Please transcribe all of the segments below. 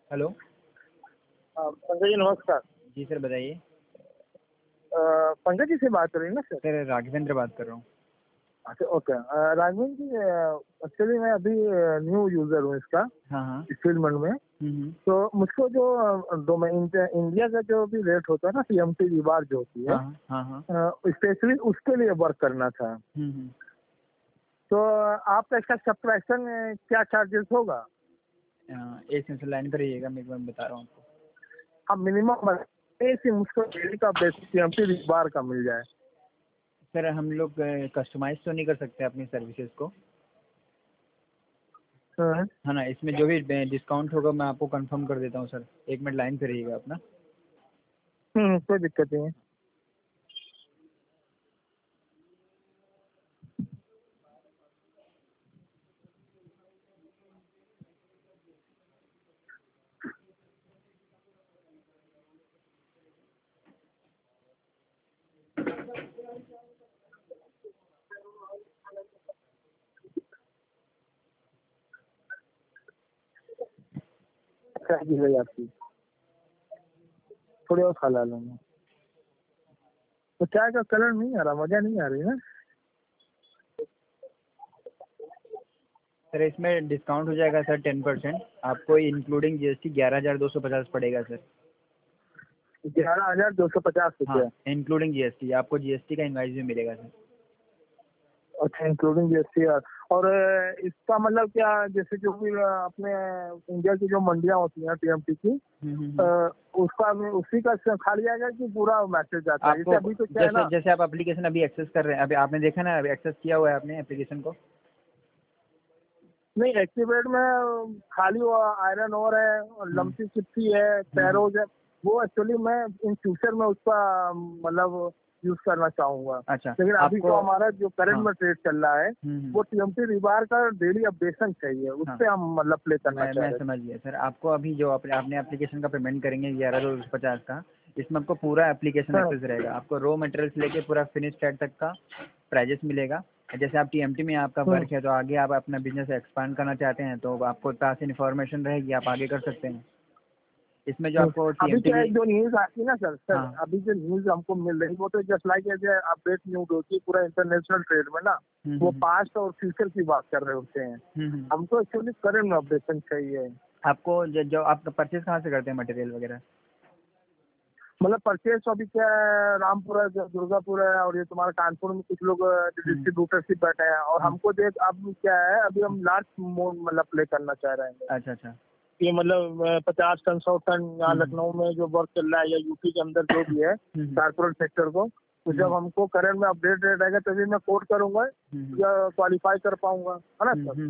Hello. Pankaj ji नमस्कार। जी sir बताइए। पंकज जी से बात कर रही है ना सर? सर राघवेंद्र बात कर रहा हूँ। अच्छा ओके। राघवेंद्र जी, एक्चुअली मैं अभी न्यू यूजर हूँ इसका, हाँ हाँ। इस फील्ड में। तो मुझको जो इंडिया का जो भी रेट होता है ना, टीएमटी रिवार जो होती है, हाँ हाँ हाँ। स्पेशली उसके लिए वर्क करना था। तो आपका इसका सब्सक्रिप्शन क्या चार्जेस होगा? एक मिनट लाइन पर रहिएगा, मैं एक बार बता रहा हूँ आपको। हाँ, मिनिमम मुझको डेली का बेसिक टीएमटी रिवार का मिल जाए। सर हम लोग कस्टमाइज तो नहीं कर सकते अपनी सर्विसेज को, है ना। इसमें जो भी डिस्काउंट होगा मैं आपको कंफर्म कर देता हूँ सर। एक मिनट लाइन पे रहिएगा अपना। कोई दिक्कत नहीं है। क्या चीज है आपकी? थोड़ी और खा ला लूंगा। तो चाय का कलर नहीं आ रहा, मजा नहीं आ रही ना? सर इसमें डिस्काउंट हो जाएगा सर 10%। आपको इंक्लूडिंग जीएसटी 11,250 पड़ेगा सर। 11,250 हाँ रुपया? Including GST. आपको जीएसटी का इनवाइस भी मिलेगा सर। अच्छा, इंक्लूडिंग जीएसटी। और इसका मतलब क्या, जैसे जो भी अपने इंडिया की जो मंडियां होती हैं टीएमटी की, उसका उसी का खा लिया जाएगा कि पूरा मैसेज आता है? जैसे अभी तो क्या है ना, जैसे आप एप्लीकेशन अभी एक्सेस कर रहे हैं, अभी आपने देखा ना, अभी एक्सेस किया हुआ है आपने एप्लीकेशन को? नहीं एक्टिवेट में खाली वो आयरन और है, लंपी चिप्सी है, पैरोज है। वो एक्चुअली मैं इन फ्यूचर में उसका मतलब यूज करना चाहूंगा। अच्छा, लेकिन अभी आपको तो हमारा जो करंट में ट्रेड चल रहा है, वो हम्म। टीएमटी रिबार का डेली अपडेशन चाहिए, उस हाँ पे हम मतलब प्ले करना चाह मैं रहे समझ गया सर। आपको अभी जो आपने एप्लीकेशन का पेमेंट करेंगे 11,250 का, इसमें आपको पूरा एप्लीकेशन थे। एक्सेस रहेगा। आपको रॉ मटेरियल से लेके पूरा फिनिश स्टेट तक का प्राइजेस मिलेगा। जैसे आप टीएमटी में आपका वर्क है, तो आगे आप अपना बिजनेस एक्सपांड करना चाहते हैं, तो आपको पास इन्फॉर्मेशन रहेगी, आप आगे कर सकते हैं। इसमें जो आपको अभी टीएमटी क्या है, की जो न्यूज आती है ना सर, हाँ अभी जो न्यूज हमको मिल रही है वो तो just like as update news होती है पूरा इंटरनेशनल ट्रेड में ना। वो पास्ट और फ्यूचर की बात कर रहे होते हैं। हमको एक्चुअली करंट में अपडेशन चाहिए। आपको जो आप परचेज कहाँ से करते हैं मटेरियल वगैरह? मतलब परचेज तो अभी क्या है, रामपुर है, दुर्गापुर है, और ये तुम्हारा कानपुर में कुछ लोग डिस्ट्रीब्यूटरशिप बैठे हैं। और हमको देख अब क्या है, अभी हम लार्ज मतलब प्ले करना चाह रहे हैं। अच्छा अच्छा। ये मतलब 50 टन 100 टन यहाँ लखनऊ में जो वर्क चल रहा है, या यूपी के अंदर जो भी है कारपोरेट सेक्टर को, तो जब हमको करंट में अपडेट रेट आएगा तभी मैं कोट करूंगा या क्वालिफाई कर पाऊंगा, है ना सर?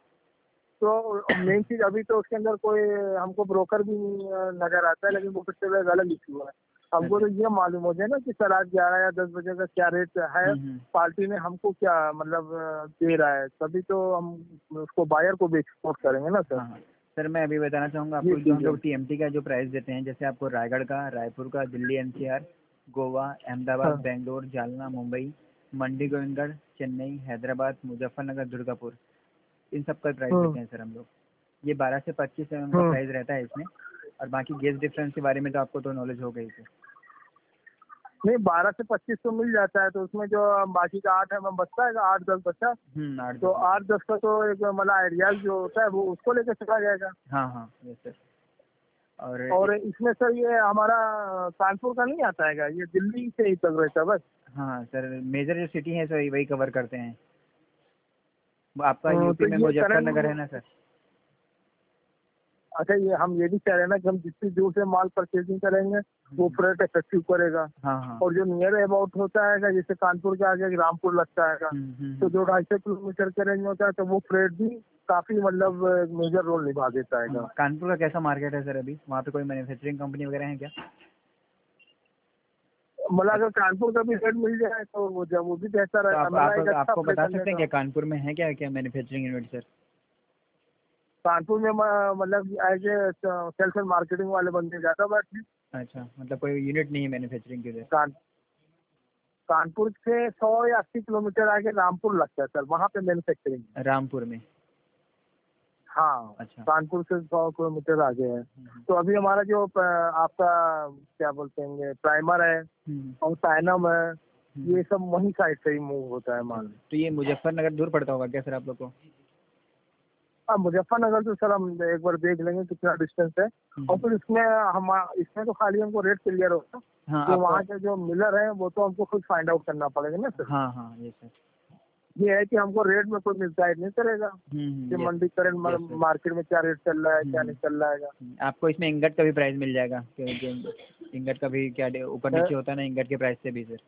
तो मेन चीज अभी तो उसके अंदर कोई हमको ब्रोकर भी नजर आता है, लेकिन वो फिर से अलग इशू है। हमको तो ये मालूम हो जाए ना कि सर आज 11 या 10 बजे का क्या रेट है, पार्टी ने हमको क्या मतलब दे रहा है, तभी तो हम उसको बायर को भी एक्सपोर्ट करेंगे ना सर। सर मैं अभी बताना चाहूँगा आपको, जो हम लोग टीएमटी का जो प्राइस देते हैं, जैसे आपको रायगढ़ का, रायपुर का, दिल्ली एनसीआर, गोवा, अहमदाबाद, बेंगलोर, जालना, मुंबई, मंडी गोविंदगढ़, चेन्नई, हैदराबाद, मुजफ्फरनगर, दुर्गापुर, इन सब का प्राइस देते हैं सर हम लोग। ये 12 से 25 एम का प्राइस रहता है इसमें। और बाकी गेज डिफरेंस के बारे में तो आपको तो नॉलेज हो गई सर। नहीं, 12 से 25 तो मिल जाता है, तो उसमें जो बाकी का 8 एम बचता है, 8-10 बचा, तो 8-10 का तो एक मतलब आइडियाज जो होता है वो उसको लेकर चला जाएगा। हाँ यस सर। और इसमें सर ये हमारा कानपुर का नहीं आता है, ये दिल्ली से ही तक रहता है बस? हाँ सर, मेजर जो सिटी है सर वही कवर करते हैं। आपका यूपी तो में ये मुजफ्फरनगर है ना सर? अच्छा, ये हम ये भी कह रहे हैं ना कि हम जितनी दूर से माल परचेजिंग करेंगे वो फ्रेट इफेक्टिव करेगा। और जो नियर अबाउट होता है, जैसे कानपुर के आगे रामपुर लगता है, तो जो 250 किलोमीटर के रेंज में होता है, तो वो फ्रेट भी काफी मतलब मेजर रोल निभा देता है। कानपुर का कैसा मार्केट है सर अभी? वहाँ पे कोई मैन्युफैक्चरिंग कंपनी वगैरह है क्या? मतलब अगर कानपुर का भी रेट मिल जाए तो वो जब वो भी बेहतर है। तो आपको बता सकते हैं क्या कानपुर में है क्या मैन्युफैक्चरिंग यूनिट सर? कानपुर में मतलब as a sales and marketing वाले बंदे ज्यादा बैठे। अच्छा, मतलब कोई यूनिट नहीं है मैन्युफैक्चरिंग के लिए? कानपुर से 100 या 80 किलोमीटर आगे रामपुर लगता है सर, वहाँ पे मैन्युफैक्चरिंग। रामपुर में? हाँ, अच्छा। कानपुर से 100 किलोमीटर आगे है। तो अभी हमारा जो आपका क्या बोलते हैं प्राइमर है और साइनम है, ये सब वही साइड से ही मूव होता है माल। तो ये मुजफ्फरनगर दूर पड़ता होगा क्या सर आप लोग को? हाँ, मुजफ्फरनगर तो सर हम एक बार देख लेंगे कितना डिस्टेंस है। और फिर इसमें तो खाली हमको रेट क्लियर होगा। हाँ, तो वहाँ के जो मिलर है वो तो हमको खुद फाइंड आउट करना पड़ेगा ना सर। हाँ हाँ, ये सर। ये है कि हमको रेट में कोई मिसगाइड नहीं करेगा कि yes, मंडी करंट मार्केट में क्या रेट चल रहा है क्या नहीं चल रहा है। आपको इसमें इंगट का भी प्राइस मिल जाएगा, इंगट का भी क्या ऊपर नीचे होता है ना, इंगट के प्राइस से भी सर।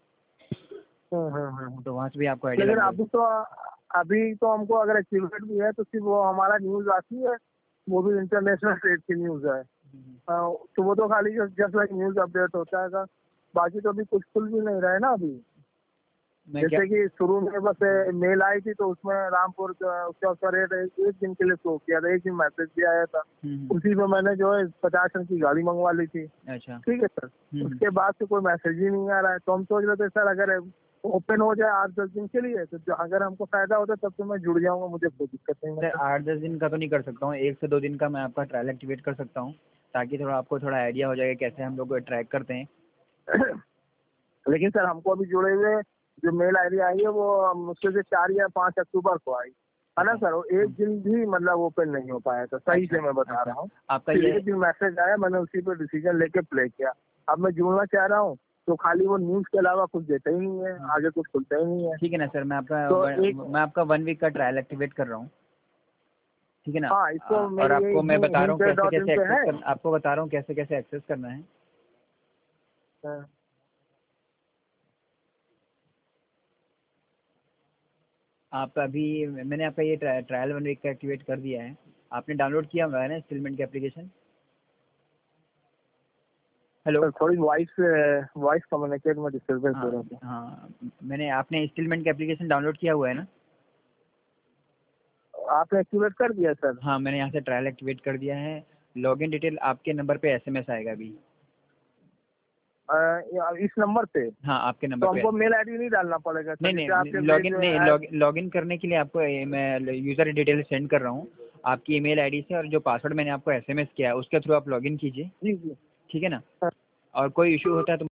तो वहाँ से भी आपको आइडिया लेकिन लग अभी तो हमको अगर एक्टिवेट भी है तो सिर्फ वो हमारा न्यूज आती है, वो भी इंटरनेशनल ट्रेड की न्यूज है। तो वो तो खाली जस्ट लाइक न्यूज अपडेट होता है। बाकी तो अभी कुछ खुल भी नहीं रहा है ना अभी। जैसे कि शुरू में बस मेल आई थी तो उसमें रामपुर उसका रेट एक दिन के लिए शो किया था, एक दिन मैसेज भी आया था। उसी पे मैंने जो है 50 टन की गाड़ी मंगवा ली थी। अच्छा। ठीक है सर। उसके बाद से कोई मैसेज ही नहीं आ रहा है। तो हम सोच रहे थे सर अगर ओपन हो जाए 8-10 दिन के लिए तो अगर हमको फायदा होता तब तो मैं जुड़ जाऊंगा, मुझे कोई दिक्कत नहीं है। 8-10 दिन का तो नहीं कर सकता हूँ, 1 से 2 दिन का मैं आपका ट्रायल एक्टिवेट कर सकता हूँ, ताकि थोड़ा आपको थोड़ा आइडिया हो जाएगा कैसे हम लोग ट्रैक करते हैं। लेकिन सर हमको अभी जुड़े हुए जो मेल आईडी आई है वो मुश्किल से 4 या 5 अक्टूबर को आई है ना सर। एक दिन भी मतलब ओपन नहीं हो पाया था, सही से मैं बता रहा हूँ। आपका ये एक दिन मैसेज आया, मैंने उसी पे डिसीजन लेके प्ले किया। अब मैं जुड़ना चाह रहा हूँ तो खाली वो न्यूज के अलावा कुछ देता ही नहीं है, आगे कुछ खुलता ही नहीं है। ठीक है ना सर, मैं आपका 1 वीक का ट्रायल एक्टिवेट कर रहा हूँ, ठीक है ना। हाँ, इसको और आपको मैं बता रहा हूँ आपको बता रहा हूँ कैसे कैसे एक्सेस करना है। आप अभी मैंने आपका ये ट्रायल 1 वीक का एक्टिवेट कर दिया है। आपने डाउनलोड किया हुआ है ना स्टिलमेंट की एप्लीकेशन? हेलो, थोड़ी वॉइस कम्युनिकेट में डिस्टर्बेंस हो रहा है। हाँ, आपने स्टिलमेंट की एप्लीकेशन डाउनलोड किया हुआ है ना? आपने एक्टिवेट कर दिया सर? हाँ, मैंने यहाँ से ट्रायल एक्टिवेट कर दिया है। लॉगिन डिटेल आपके नंबर पे एसएमएस आएगा अभी। इस नंबर पे? हाँ, आपके नंबर तो पे। हमको मेल आईडी नहीं डालना पड़ेगा? नहीं, लॉगिन करने के लिए आपको मैं यूज़र डिटेल सेंड कर रहा हूँ आपकी ईमेल आईडी से, और जो पासवर्ड मैंने आपको एसएमएस किया है उसके थ्रू आप लॉगिन कीजिए। जी जी, ठीक है ना। और कोई इशू होता है तो